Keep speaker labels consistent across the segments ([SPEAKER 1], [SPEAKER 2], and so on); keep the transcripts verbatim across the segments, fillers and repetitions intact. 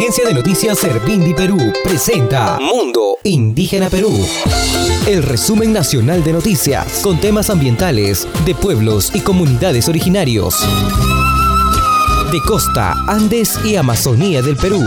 [SPEAKER 1] Agencia de Noticias Servindi Perú presenta Mundo Indígena Perú. El resumen nacional de noticias con temas ambientales de pueblos y comunidades originarios de costa, Andes y Amazonía del Perú.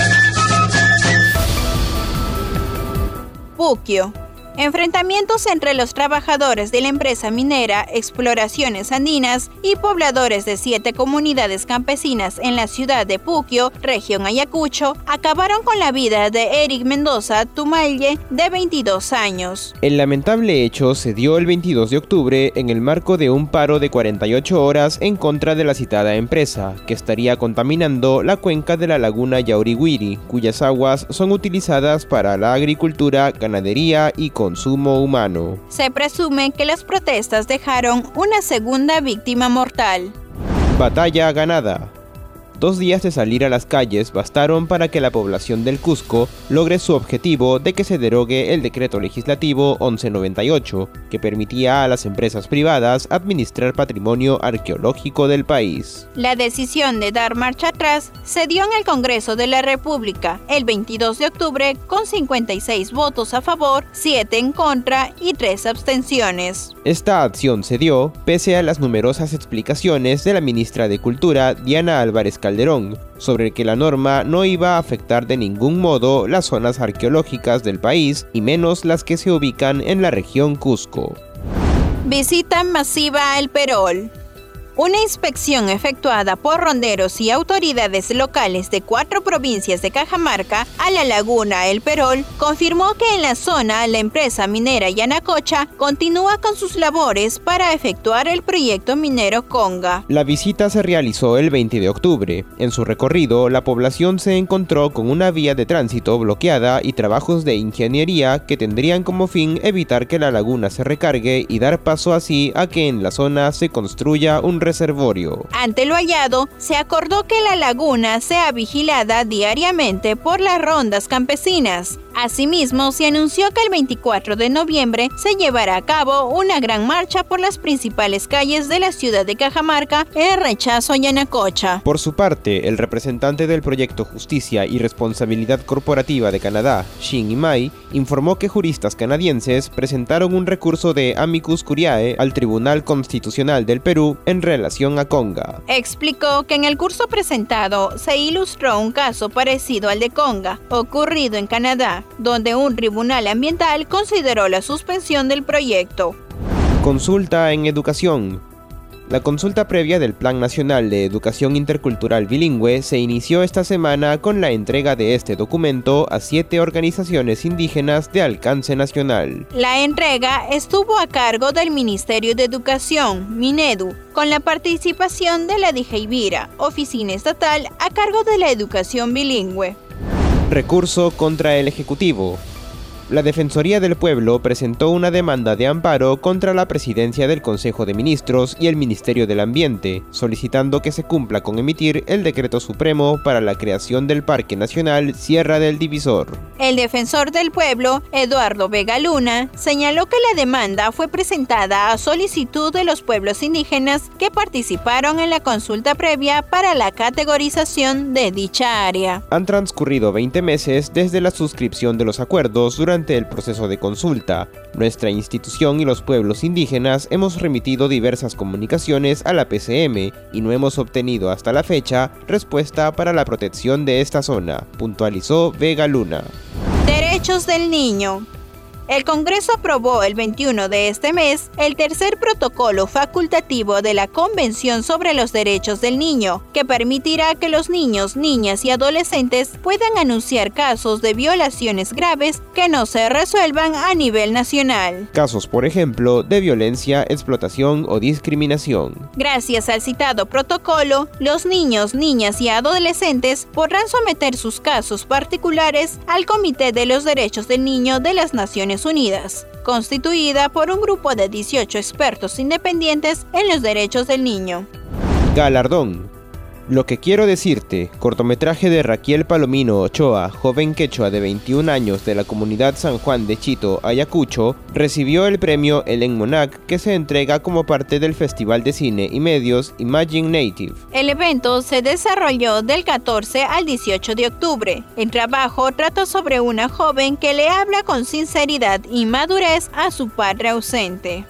[SPEAKER 2] Puquio. Enfrentamientos entre los trabajadores de la empresa minera Exploraciones Andinas y pobladores de siete comunidades campesinas en la ciudad de Puquio, región Ayacucho, acabaron con la vida de Eric Mendoza Tumaille, de veintidós años.
[SPEAKER 3] El lamentable hecho se dio el veintidós de octubre en el marco de un paro de cuarenta y ocho horas en contra de la citada empresa, que estaría contaminando la cuenca de la laguna Yaurihuiri, cuyas aguas son utilizadas para la agricultura, ganadería y consumo humano.
[SPEAKER 2] Se presume que las protestas dejaron una segunda víctima mortal.
[SPEAKER 3] Batalla ganada. Dos días de salir a las calles bastaron para que la población del Cusco logre su objetivo de que se derogue el decreto legislativo once noventa y ocho, que permitía a las empresas privadas administrar patrimonio arqueológico del país.
[SPEAKER 2] La decisión de dar marcha atrás se dio en el Congreso de la República el veintidós de octubre con cincuenta y seis votos a favor, siete en contra y tres abstenciones.
[SPEAKER 3] Esta acción se dio pese a las numerosas explicaciones de la ministra de Cultura, Diana Álvarez Calderón, sobre que la norma no iba a afectar de ningún modo las zonas arqueológicas del país y menos las que se ubican en la región Cusco.
[SPEAKER 2] Visita masiva al Perol. Una inspección efectuada por ronderos y autoridades locales de cuatro provincias de Cajamarca a la laguna El Perol confirmó que en la zona la empresa minera Yanacocha continúa con sus labores para efectuar el proyecto minero Conga.
[SPEAKER 3] La visita se realizó el veinte de octubre. En su recorrido, la población se encontró con una vía de tránsito bloqueada y trabajos de ingeniería que tendrían como fin evitar que la laguna se recargue y dar paso así a que en la zona se construya un reservorio.
[SPEAKER 2] Ante lo hallado, se acordó que la laguna sea vigilada diariamente por las rondas campesinas. Asimismo, se anunció que el veinticuatro de noviembre se llevará a cabo una gran marcha por las principales calles de la ciudad de Cajamarca en rechazo a Yanacocha.
[SPEAKER 3] Por su parte, el representante del proyecto Justicia y Responsabilidad Corporativa de Canadá, Shin Imai, informó que juristas canadienses presentaron un recurso de amicus curiae al Tribunal Constitucional del Perú en relación a Conga.
[SPEAKER 2] Explicó que en el curso presentado se ilustró un caso parecido al de Conga, ocurrido en Canadá, donde un tribunal ambiental consideró la suspensión del proyecto.
[SPEAKER 3] Consulta en educación. La consulta previa del Plan Nacional de Educación Intercultural Bilingüe se inició esta semana con la entrega de este documento a siete organizaciones indígenas de alcance nacional.
[SPEAKER 2] La entrega estuvo a cargo del Ministerio de Educación, Minedu, con la participación de la Dijeivira, oficina estatal a cargo de la educación bilingüe.
[SPEAKER 3] Recurso contra el Ejecutivo. La Defensoría del Pueblo presentó una demanda de amparo contra la Presidencia del Consejo de Ministros y el Ministerio del Ambiente, solicitando que se cumpla con emitir el Decreto Supremo para la creación del Parque Nacional Sierra del Divisor.
[SPEAKER 2] El defensor del pueblo, Eduardo Vega Luna, señaló que la demanda fue presentada a solicitud de los pueblos indígenas que participaron en la consulta previa para la categorización de dicha área.
[SPEAKER 3] Han transcurrido veinte meses desde la suscripción de los acuerdos durante Durante el proceso de consulta. Nuestra institución y los pueblos indígenas hemos remitido diversas comunicaciones a la P C M y no hemos obtenido hasta la fecha respuesta para la protección de esta zona, puntualizó Vega Luna.
[SPEAKER 2] Derechos del niño. El Congreso aprobó el veintiuno de este mes el tercer protocolo facultativo de la Convención sobre los Derechos del Niño, que permitirá que los niños, niñas y adolescentes puedan anunciar casos de violaciones graves que no se resuelvan a nivel nacional.
[SPEAKER 3] Casos, por ejemplo, de violencia, explotación o discriminación.
[SPEAKER 2] Gracias al citado protocolo, los niños, niñas y adolescentes podrán someter sus casos particulares al Comité de los Derechos del Niño de las Naciones Unidas, constituida por un grupo de dieciocho expertos independientes en los derechos del niño.
[SPEAKER 3] Galardón. Lo que quiero decirte, cortometraje de Raquel Palomino Ochoa, joven quechua de veintiún años de la comunidad San Juan de Chito, Ayacucho, recibió el premio Ellen Monac, que se entrega como parte del Festival de Cine y Medios Imagine Native.
[SPEAKER 2] El evento se desarrolló del catorce al dieciocho de octubre. El trabajo trata sobre una joven que le habla con sinceridad y madurez a su padre ausente.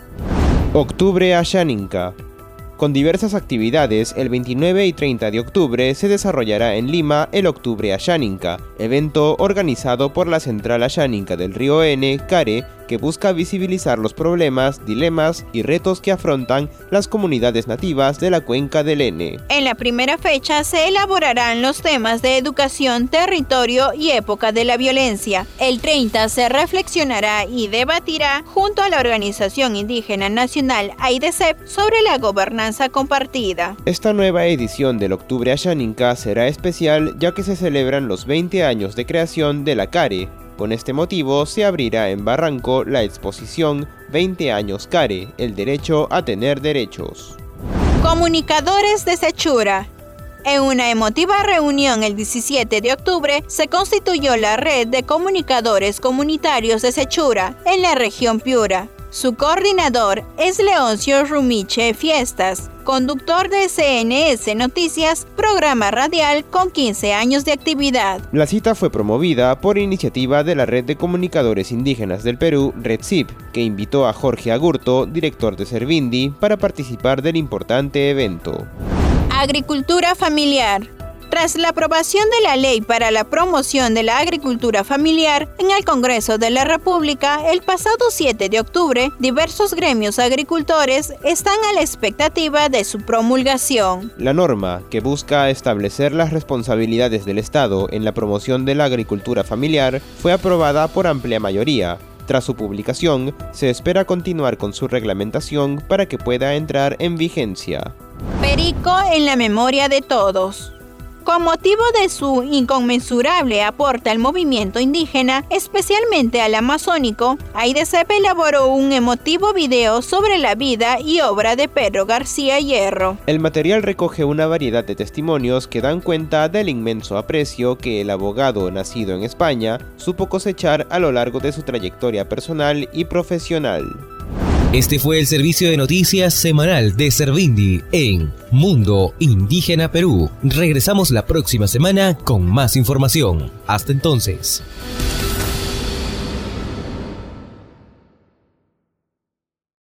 [SPEAKER 3] Octubre Ashaninka. Con diversas actividades, el veintinueve y treinta de octubre se desarrollará en Lima el Octubre Ashaninka, evento organizado por la Central Ashaninka del Río N, CARE, que busca visibilizar los problemas, dilemas y retos que afrontan las comunidades nativas de la cuenca del N.
[SPEAKER 2] En la primera fecha se elaborarán los temas de educación, territorio y época de la violencia. El treinta se reflexionará y debatirá junto a la Organización Indígena Nacional AIDESEP sobre la gobernanza compartida.
[SPEAKER 3] Esta nueva edición del Octubre Ashaninka será especial ya que se celebran los veinte años de creación de la CARE. Con este motivo se abrirá en Barranco la exposición veinte años CARE, el derecho a tener derechos.
[SPEAKER 2] Comunicadores de Sechura. En una emotiva reunión el diecisiete de octubre se constituyó la red de comunicadores comunitarios de Sechura en la región Piura. Su coordinador es Leoncio Rumiche Fiestas, conductor de C N S Noticias, programa radial con quince años de actividad.
[SPEAKER 3] La cita fue promovida por iniciativa de la Red de Comunicadores Indígenas del Perú, RedCIP, que invitó a Jorge Agurto, director de Servindi, para participar del importante evento.
[SPEAKER 2] Agricultura familiar. Tras la aprobación de la Ley para la Promoción de la Agricultura Familiar en el Congreso de la República el pasado siete de octubre, diversos gremios agricultores están a la expectativa de su promulgación.
[SPEAKER 3] La norma, que busca establecer las responsabilidades del Estado en la promoción de la agricultura familiar, fue aprobada por amplia mayoría. Tras su publicación, se espera continuar con su reglamentación para que pueda entrar en vigencia.
[SPEAKER 2] Perico en la memoria de todos. Con motivo de su inconmensurable aporte al movimiento indígena, especialmente al amazónico, AIDESEP elaboró un emotivo video sobre la vida y obra de Pedro García Hierro.
[SPEAKER 3] El material recoge una variedad de testimonios que dan cuenta del inmenso aprecio que el abogado nacido en España supo cosechar a lo largo de su trayectoria personal y profesional.
[SPEAKER 1] Este fue el servicio de noticias semanal de Servindi en Mundo Indígena Perú. Regresamos la próxima semana con más información. Hasta entonces.